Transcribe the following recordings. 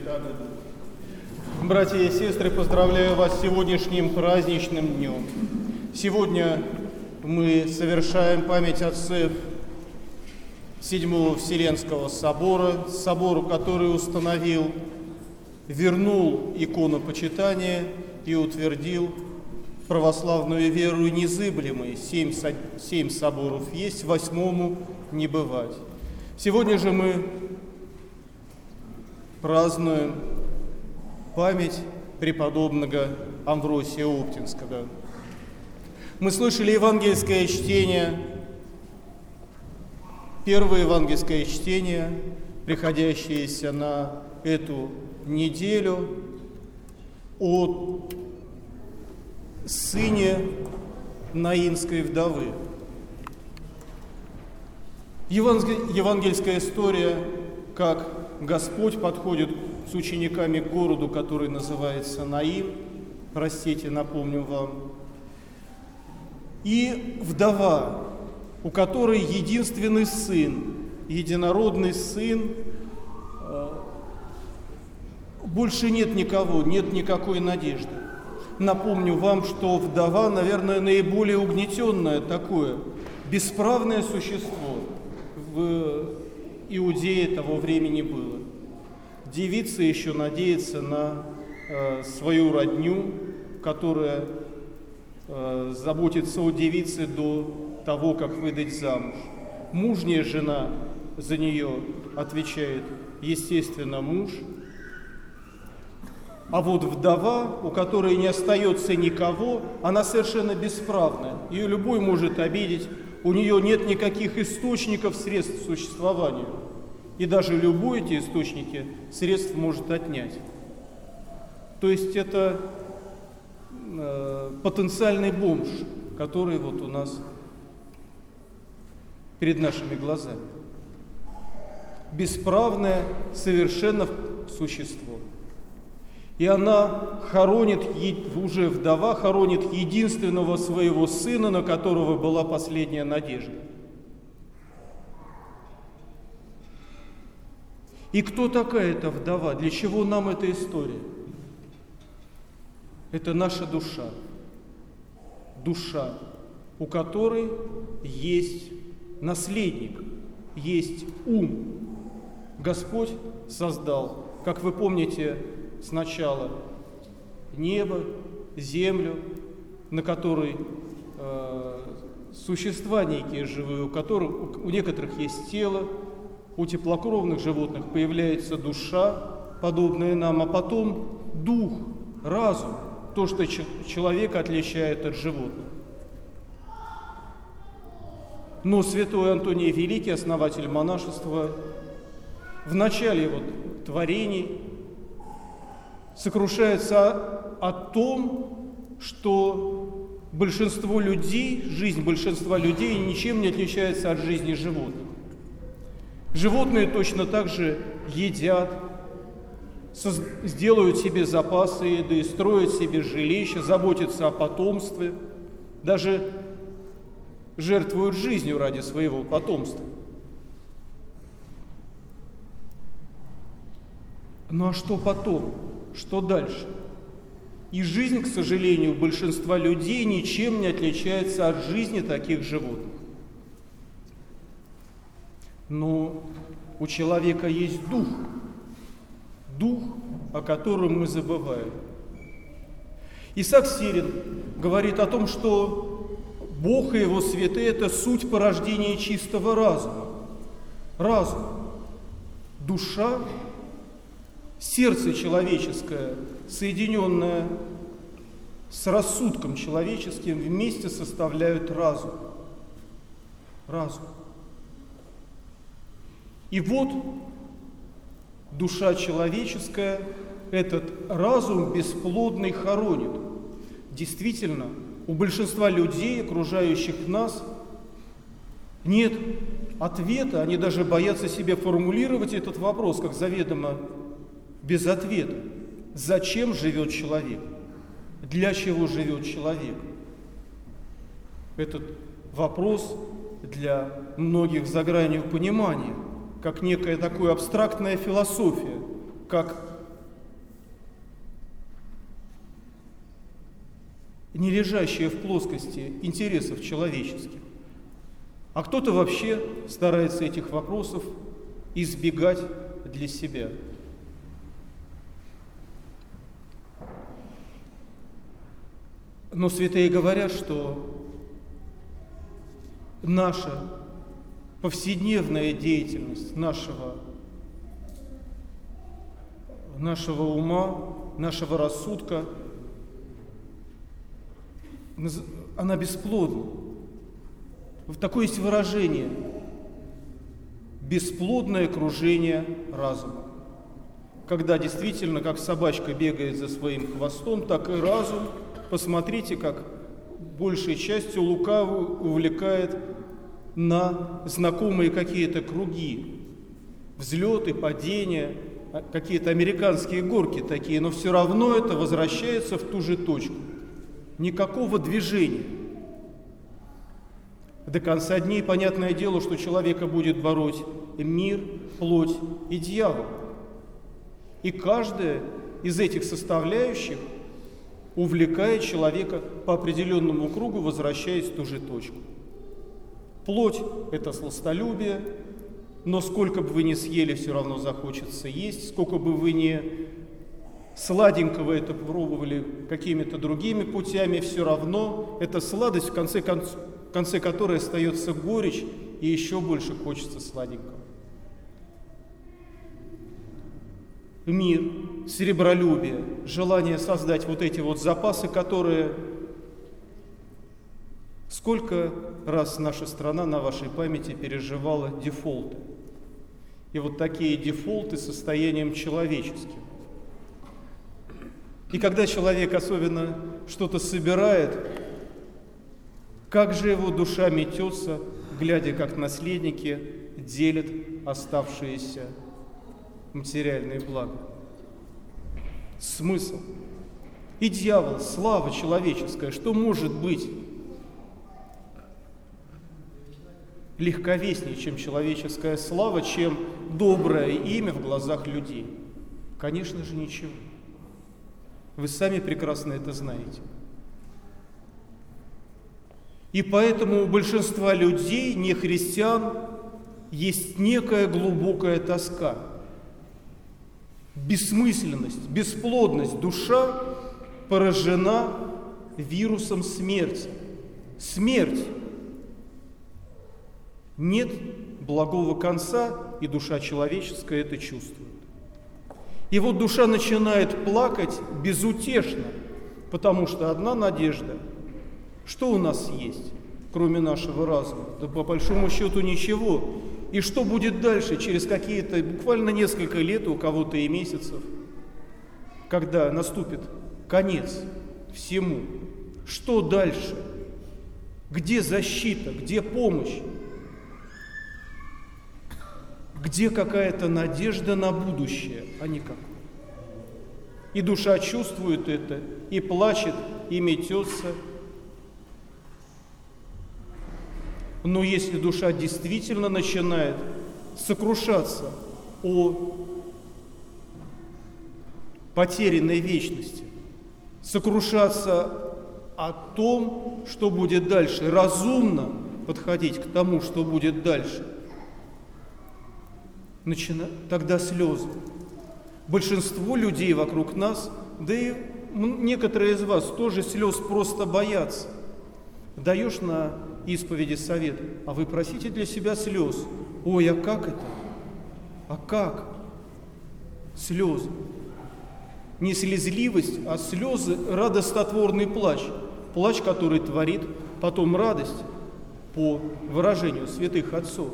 Святаго Духа. Братья и сестры, поздравляю вас с сегодняшним праздничным днем. Сегодня мы совершаем память отцев Седьмого Вселенского собора, собор, который установил, вернул иконопочитание и утвердил православную веру незыблемой. 7 соборов есть, 8-му не бывать. Сегодня же мы празднуем память преподобного Амвросия Оптинского. Мы слышали евангельское чтение, первое евангельское чтение, приходящееся на эту неделю, о сыне Наинской вдовы. Евангельская история, как Господь подходит с учениками к городу, который называется Наин, простите, напомню вам, и вдова, у которой единственный сын, единородный сын, больше нет никого, нет никакой надежды. Напомню вам, что вдова, наверное, наиболее угнетенное такое бесправное существо в Иудее того времени было. Девица еще надеется на свою родню, которая заботится о девице до того, как выдать замуж. Мужняя жена за нее отвечает, естественно, муж. А вот вдова, у которой не остается никого, она совершенно бесправна. Ее любой может обидеть, у нее нет никаких источников средств к существованию. И даже любой эти источники средств может отнять. То есть это потенциальный бомж, который вот у нас перед нашими глазами. Бесправное совершенно существо. И она хоронит, уже вдова хоронит единственного своего сына, на которого была последняя надежда. И кто такая эта вдова? Для чего нам эта история? Это наша душа. Душа, у которой есть наследник, есть ум. Господь создал, как вы помните, сначала небо, землю, на которой существа некие живые, у некоторых есть тело, у теплокровных животных появляется душа, подобная нам, а потом дух, разум, то, что человека отличает от животных. Но святой Антоний Великий, основатель монашества, в начале его творений сокрушается о том, что большинство людей, жизнь большинства людей ничем не отличается от жизни животных. Животные точно так же едят, сделают себе запасы еды, строят себе жилища, заботятся о потомстве, даже жертвуют жизнью ради своего потомства. Ну а что потом? Что дальше? И жизнь, к сожалению, большинства людей ничем не отличается от жизни таких животных. Но у человека есть дух, дух, о котором мы забываем. Исаак Сирин говорит о том, что Бог и Его святые – это суть порождения чистого разума. Разум, душа, сердце человеческое, соединенное с рассудком человеческим, вместе составляют разум. Разум. И вот душа человеческая этот разум бесплодный хоронит. Действительно, у большинства людей, окружающих нас, нет ответа, они даже боятся себе формулировать этот вопрос, как заведомо без ответа. Зачем живет человек? Для чего живет человек? Этот вопрос для многих за гранью понимания, как некая такая абстрактная философия, как не лежащее в плоскости интересов человеческих. А кто-то вообще старается этих вопросов избегать для себя. Но святые говорят, что наша повседневная деятельность нашего ума, нашего рассудка, она бесплодна. Такое есть выражение – бесплодное кружение разума. Когда действительно, как собачка бегает за своим хвостом, так и разум, посмотрите, как большей частью лукавый увлекает на знакомые какие-то круги, взлеты, падения, какие-то американские горки такие, но все равно это возвращается в ту же точку. Никакого движения. До конца дней, понятное дело, что человека будет бороть мир, плоть и дьявол. И каждая из этих составляющих увлекает человека по определенному кругу, возвращаясь в ту же точку. Плоть – это сластолюбие, но сколько бы вы ни съели, все равно захочется есть, сколько бы вы ни сладенького это пробовали какими-то другими путями, все равно эта сладость, в конце которой остается горечь, и еще больше хочется сладенького. Мир, серебролюбие, желание создать вот эти вот запасы, которые... Сколько раз наша страна на вашей памяти переживала дефолты. И вот такие дефолты состоянием человеческим. И когда человек особенно что-то собирает, как же его душа метется, глядя, как наследники делят оставшиеся материальные блага. Смысл. И дьявол, слава человеческая, что может быть легковеснее, чем человеческая слава, чем доброе имя в глазах людей? Конечно же, ничего. Вы сами прекрасно это знаете. И поэтому у большинства людей, не христиан, есть некая глубокая тоска, бессмысленность, бесплодность. Душа поражена вирусом смерти. Смерть. Нет благого конца, и душа человеческая это чувствует. И вот душа начинает плакать безутешно, потому что одна надежда. Что у нас есть, кроме нашего разума? Да по большому счету ничего. И что будет дальше, через какие-то буквально несколько лет, у кого-то и месяцев, когда наступит конец всему? Что дальше? Где защита? Где помощь? Где какая-то надежда на будущее, а никакой? И душа чувствует это, и плачет, и метется. Но если душа действительно начинает сокрушаться о потерянной вечности, сокрушаться о том, что будет дальше, разумно подходить к тому, что будет дальше, тогда слезы. Большинство людей вокруг нас, да и некоторые из вас тоже слез просто боятся. Даешь на исповеди совет, а вы просите для себя слез. Ой, а как это? А как? Слезы. Не слезливость, а слезы, радостотворный плач. Плач, который творит потом радость, по выражению святых отцов.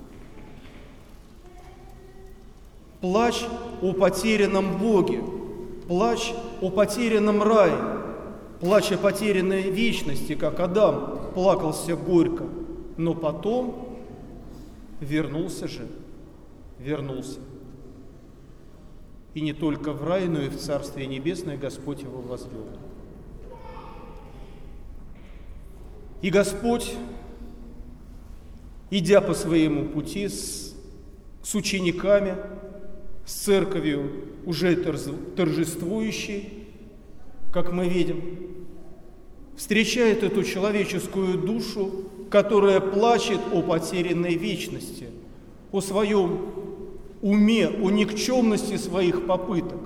Плач о потерянном Боге, плач о потерянном рае, плач о потерянной вечности, как Адам плакался горько, но потом вернулся. И не только в рай, но и в Царствие Небесное Господь его возвел. И Господь, идя по своему пути с учениками, с церковью, уже торжествующей, как мы видим, встречает эту человеческую душу, которая плачет о потерянной вечности, о своем уме, о никчемности своих попыток.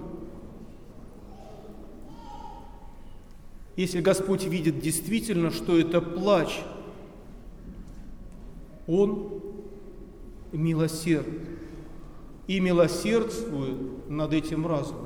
Если Господь видит действительно, что это плач, Он милосерден и милосердствует над этим разумом.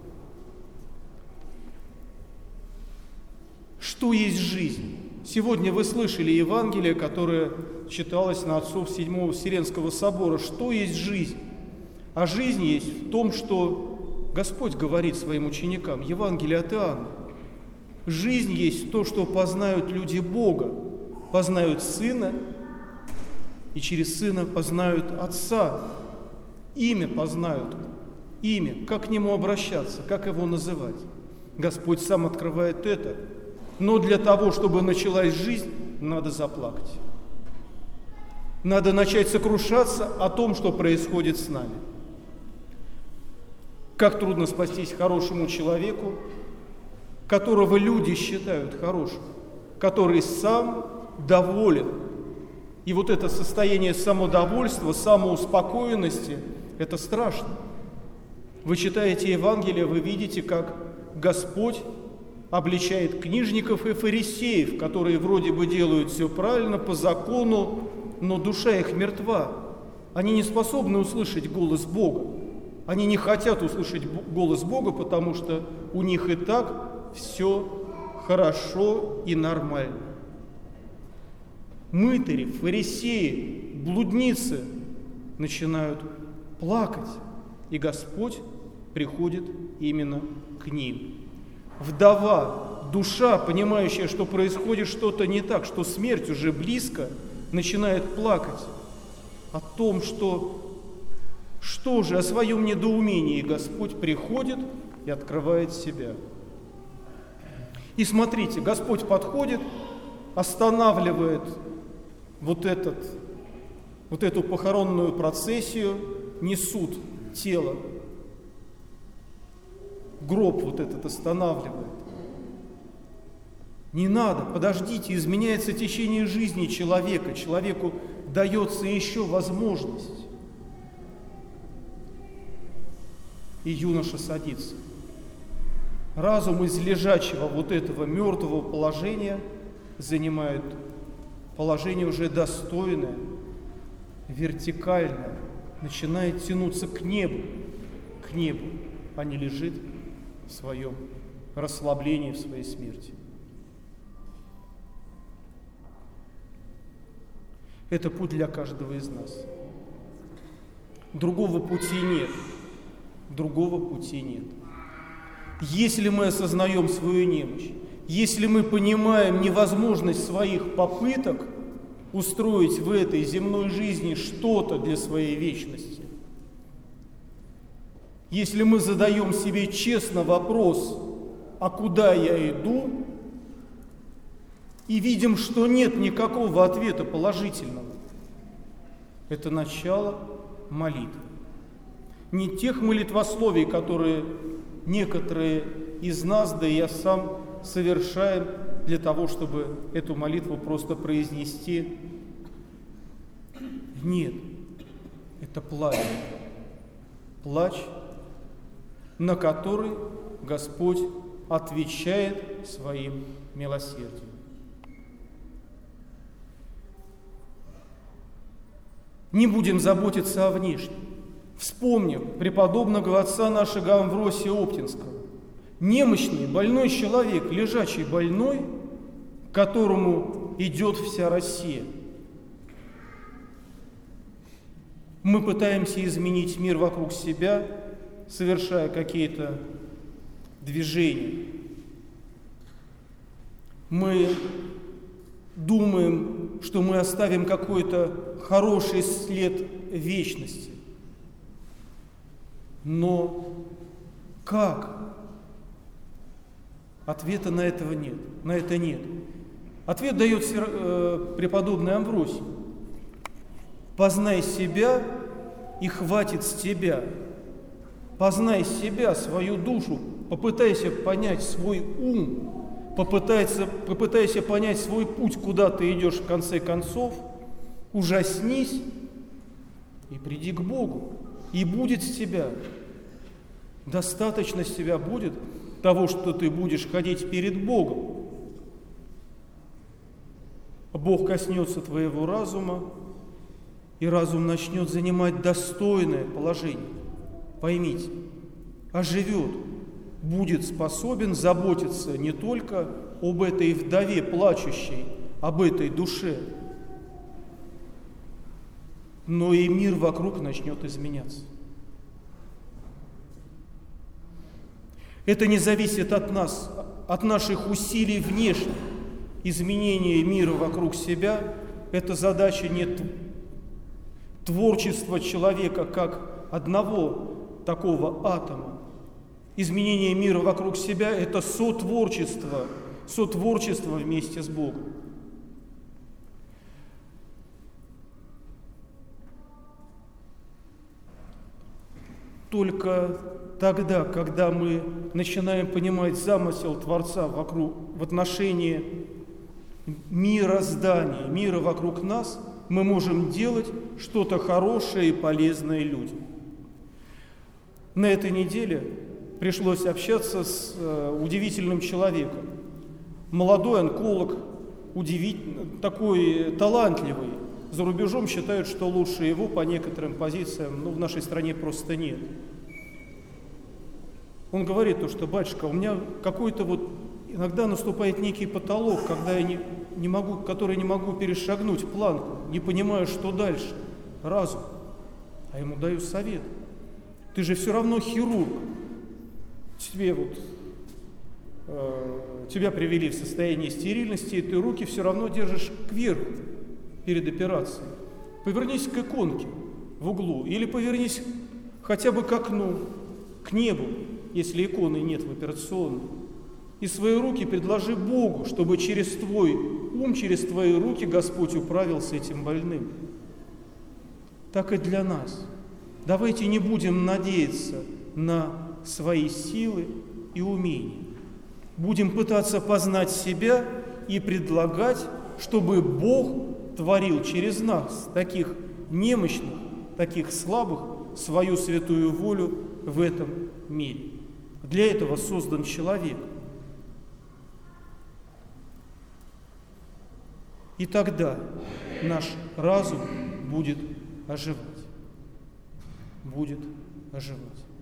Что есть жизнь? Сегодня вы слышали Евангелие, которое читалось на отцов Седьмого Вселенского собора. Что есть жизнь? А жизнь есть в том, что Господь говорит своим ученикам. Евангелие от Иоанна. Жизнь есть то, что познают люди Бога, познают Сына, и через Сына познают Отца. Имя познают, имя, как к Нему обращаться, как Его называть. Господь сам открывает это. Но для того, чтобы началась жизнь, надо заплакать. Надо начать сокрушаться о том, что происходит с нами. Как трудно спастись хорошему человеку, которого люди считают хорошим, который сам доволен. И вот это состояние самодовольства, самоуспокоенности – это страшно. Вы читаете Евангелие, вы видите, как Господь обличает книжников и фарисеев, которые вроде бы делают все правильно, по закону, но душа их мертва. Они не способны услышать голос Бога. Они не хотят услышать голос Бога, потому что у них и так все хорошо и нормально. Мытари, фарисеи, блудницы начинают плакать, и Господь приходит именно к ним. Вдова, душа, понимающая, что происходит что-то не так, что смерть уже близко, начинает плакать о том, что же, о своем недоумении Господь приходит и открывает себя. И смотрите, Господь подходит, останавливает вот эту похоронную процессию, несут тело, гроб вот этот останавливает. Не надо, подождите, изменяется течение жизни человека, человеку дается еще возможность. И юноша садится. Разум из лежачего вот этого мертвого положения занимает положение уже достойное, вертикальное, начинает тянуться к небу, а не лежит в своем расслаблении, в своей смерти. Это путь для каждого из нас. Другого пути нет. Если мы осознаем свою немощь, если мы понимаем невозможность своих попыток устроить в этой земной жизни что-то для своей вечности, если мы задаем себе честно вопрос, а куда я иду, и видим, что нет никакого ответа положительного, это начало молитвы. Не тех молитвословий, которые некоторые из нас, да и я сам, совершаем для того, чтобы эту молитву просто произнести. Нет, это плач. Плач, на который Господь отвечает своим милосердием. Не будем заботиться о внешнем. Вспомним преподобного отца нашего Амвросия Оптинского. Немощный, больной человек, лежачий больной, к которому идет вся Россия. Мы пытаемся изменить мир вокруг себя, совершая какие-то движения. Мы думаем, что мы оставим какой-то хороший след вечности. Но как? Ответа на это нет. Ответ дает преподобный Амвросий. Познай себя, и хватит с тебя. Познай себя, свою душу, попытайся понять свой ум, попытайся понять свой путь, куда ты идешь в конце концов, ужаснись и приди к Богу. И будет с тебя, достаточно с тебя будет того, что ты будешь ходить перед Богом. Бог коснется твоего разума, и разум начнет занимать достойное положение. Поймите, оживет, будет способен заботиться не только об этой вдове плачущей, об этой душе, но и мир вокруг начнет изменяться. Это не зависит от нас, от наших усилий внешних. Изменение мира вокруг себя – это задача не творчества человека как одного такого атома. Изменение мира вокруг себя – это сотворчество вместе с Богом. Только тогда, когда мы начинаем понимать замысел Творца в отношении мироздания, мира вокруг нас, мы можем делать что-то хорошее и полезное людям. На этой неделе пришлось общаться с удивительным человеком. Молодой онколог, такой талантливый. За рубежом считают, что лучше его по некоторым позициям, в нашей стране просто нет. Он говорит, что, батюшка, у меня какой-то иногда наступает некий потолок, когда я который не могу перешагнуть планку, не понимаю, что дальше. Разум. А ему даю совет. Ты же все равно хирург. Тебя привели в состояние стерильности, и ты руки все равно держишь кверху перед операцией. Повернись к иконке в углу, или повернись хотя бы к окну, к небу, если иконы нет в операционной. И свои руки предложи Богу, чтобы через твой ум, через твои руки Господь управил с этим больным. Так и для нас. Давайте не будем надеяться на свои силы и умения. Будем пытаться познать себя и предлагать, чтобы Бог творил через нас, таких немощных, таких слабых, свою святую волю в этом мире. Для этого создан человек. И тогда наш разум будет оживать. Будет оживать.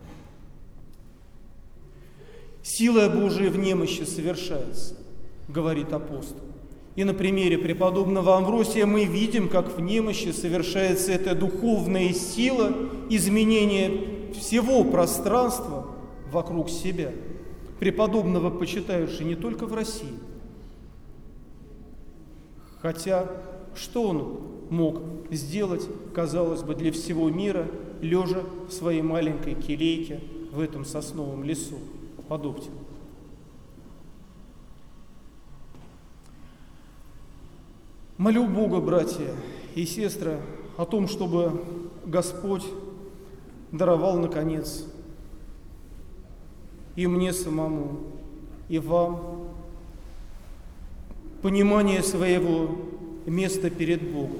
Сила Божия в немощи совершается, говорит апостол. И на примере преподобного Амвросия мы видим, как в немощи совершается эта духовная сила изменения всего пространства вокруг себя. Преподобного почитают не только в России. Хотя, что он мог сделать, казалось бы, для всего мира, лежа в своей маленькой келейке в этом сосновом лесу под Оптиной? Молю Бога, братья и сестры, о том, чтобы Господь даровал, наконец, и мне самому, и вам понимание своего места перед Богом,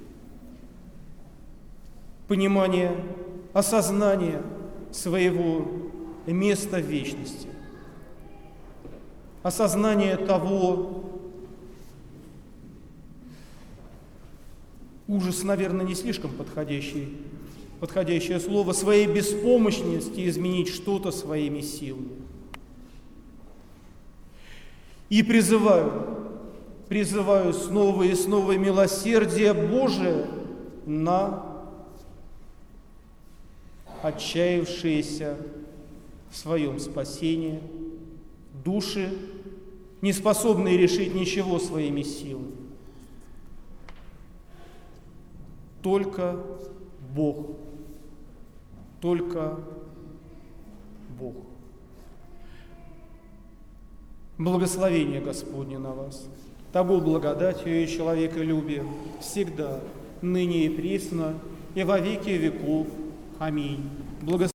понимание, осознание своего места в вечности, осознание того, ужас, наверное, не слишком подходящее слово, своей беспомощности изменить что-то своими силами. И призываю снова и снова милосердие Божие на отчаявшиеся в своем спасении души, не способные решить ничего своими силами. Только Бог. Только Бог. Благословение Господне на вас. Того благодатью и человеколюбием всегда, ныне и присно, и во веки веков. Аминь.